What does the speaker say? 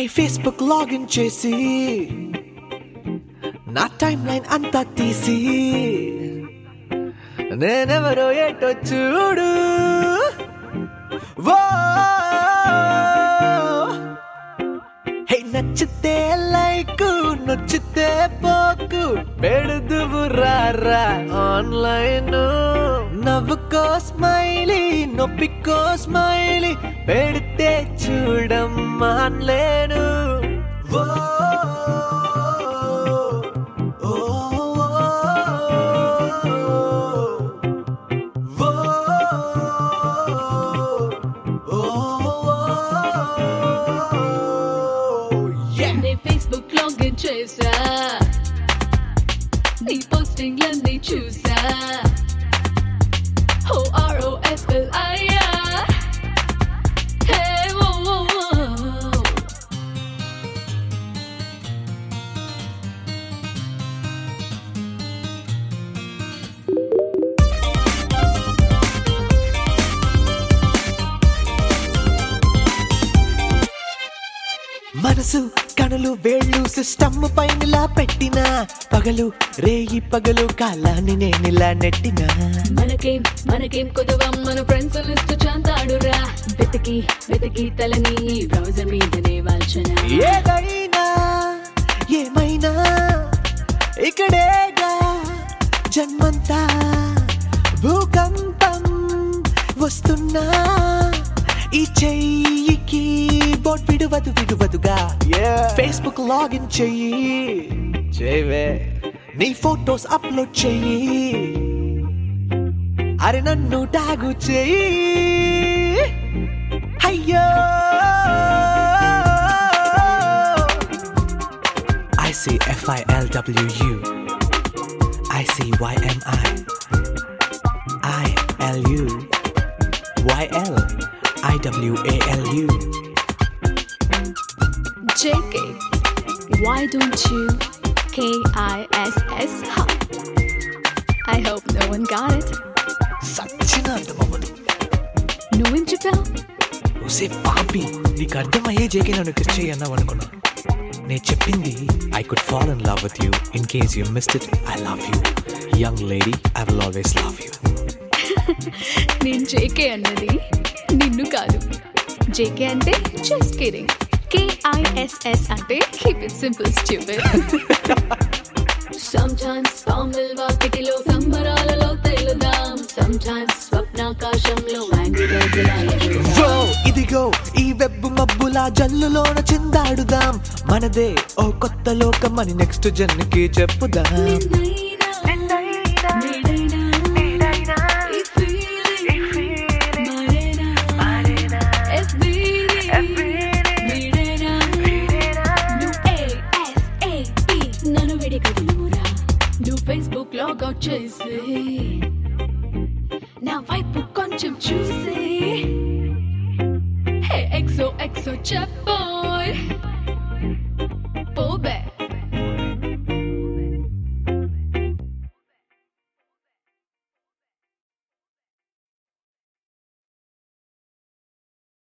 High Facebook login చేసి నా time line అంతా తీసి నేనెవరో ఏటో చూడు. హే నచ్చితే లైక్ నచ్చితే పోకు పెడుదువు రారా ఆన్లైన్. నవ్వుకో స్మైలీ నొప్పికో స్మైలీ పెడితే చూడమ్మాన్లేను. ఫేస్బుక్ లాగిన్ చేసా నీ పోస్టింగ్లన్నీ చూసా. OROFLIA హే ఓ మనసు కనులు వేళ్ళు సిస్టమ్ పైనలా పెట్టిన పగలు రేయి పగలు కాలాన్ని నేనిలా నెట్టినా. మనకేం కొదవం మన ఫ్రెండ్స్ లిస్ట్ చాంతాడురా. వెతికి తలని బ్రౌజర్ మీదనే వాల్చనా. ఏదైనా ఏమైనా ఇక్కడేగా జన్మంతా భూకంపం వస్తున్నా ఈ చెయ్యికి బోట్ విడువదుగా. ఫేస్బుక్ లాగిన్ చెయ్యి నీ ఫోటోస్ అప్లోడ్ చెయ్యి. అరే నన్ను ట్యాగు చెయ్యి. అయ్యో ICFILWU ICYMI ILU YLIWALU. JK, why don't you KISS? I hope no one got it. సచ్చిన అర్థమవ్వదు. నువ్వేం చెప్పావు? ఒసే పాపి నీకు అర్థమయ్యే జేకే నన్ను కిస్ చేయన్నావు అనుకున్నా. నేను చెప్పింది I could fall in love with you. In case you missed it, I love you. Young lady, I will always love you. నేను JK అన్నది నిన్ను కాదు. JK అంటే just kidding. KISS అంటే keep it simple stupid. Sometimes పాముల వాకిటిలో సంబరాలలో తేలుదాం. Sometimes స్వప్నాకాశంలో angry birds లా ఎగురుదాం. ఇదిగో ఈ వెబ్బు మబ్బులా జల్లులోన చిందాడుదాం. మనదే ఓ కొత్త లోకం అని నెక్స్ట్ జన్మకి చెప్పుదాం. ఫేస్బుక్ లాగౌట్ చేసి నా వైపు కొంచెం చూసి హే ఎక్సో చెప్పోయ్.